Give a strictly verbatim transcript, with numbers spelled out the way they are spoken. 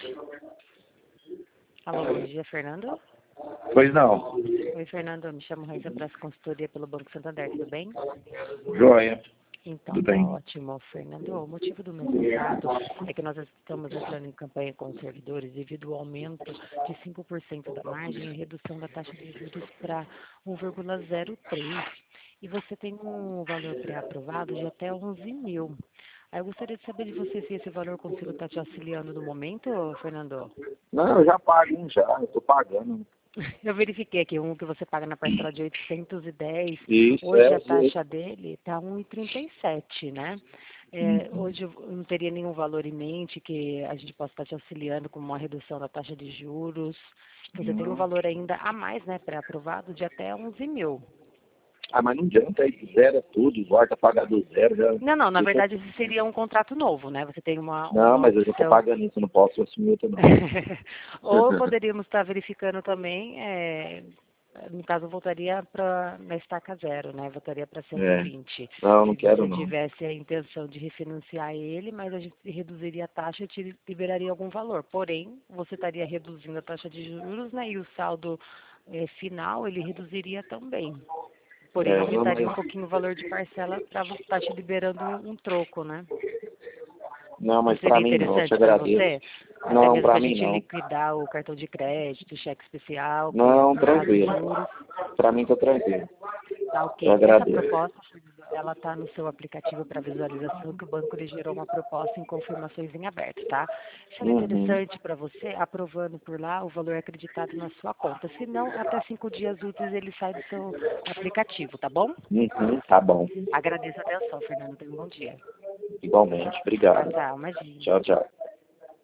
Alô, bom dia, Fernando. Pois não. Oi, Fernando, me chamo Raíssa Braço Consultoria pelo Banco Santander, tudo bem? Joia. Então, Tudo tá bem. ótimo, Fernando. O motivo do meu contato é que nós estamos entrando em campanha com os servidores devido ao aumento de cinco por cento da margem e a redução da taxa de juros para um vírgula zero três. E você tem um valor pré-aprovado de até onze mil. Aí eu gostaria de saber de você se esse valor consigo estar te auxiliando no momento, Fernando. Não, eu já pago um já, eu tô pagando. Eu verifiquei aqui, um que você paga na parcela de oitocentos e dez, Isso, hoje é. a taxa dele está um e trinta e sete, né? É, hoje eu não teria nenhum valor em mente que a gente possa estar te auxiliando com uma redução da taxa de juros. Você tem um valor ainda a mais, né, pré-aprovado, de até onze mil. Ah, mas não adianta, aí zero tudo, volta a pagar do zero. Já... Não, não, na eu tô- verdade esse seria um contrato novo, né? Você tem uma, Não, uma mas eu já tô opção. pagando isso, eu não posso assumir outro não. Ou poderíamos estar verificando também, é, no caso, voltaria para na estaca zero, né? Voltaria para cento e É. vinte. Não, não Se quero você não. tivesse a intenção de refinanciar ele, mas a gente reduziria a taxa e te liberaria algum valor. Porém, você estaria reduzindo a taxa de juros, né? E o saldo é, final ele reduziria também. Porém, É, não, aumentaria um mas, pouquinho o valor de parcela para você estar te liberando um, um troco, né? não, Não mas pra seria mim não, eu te interessante para agradeço. você? Até Não, mesmo para pra a mim gente não. liquidar o cartão de crédito, cheque especial, que Não, no caso os tranquilo. juros, Pra mim tá tranquilo. tá Eu ok. Essa agradeço. proposta, ela está no seu aplicativo para visualização, que o banco lhe gerou uma proposta em confirmações em aberto, tá? Se ela é Uhum. interessante para você, aprovando por lá, o valor é acreditado na sua conta. Se não, até cinco dias úteis ele sai do seu aplicativo, tá bom? Uhum, tá bom. Agradeço a atenção, Fernando. Tenha um bom dia. Igualmente. Tchau, Obrigado. tchau. Imagina. Tchau, tchau.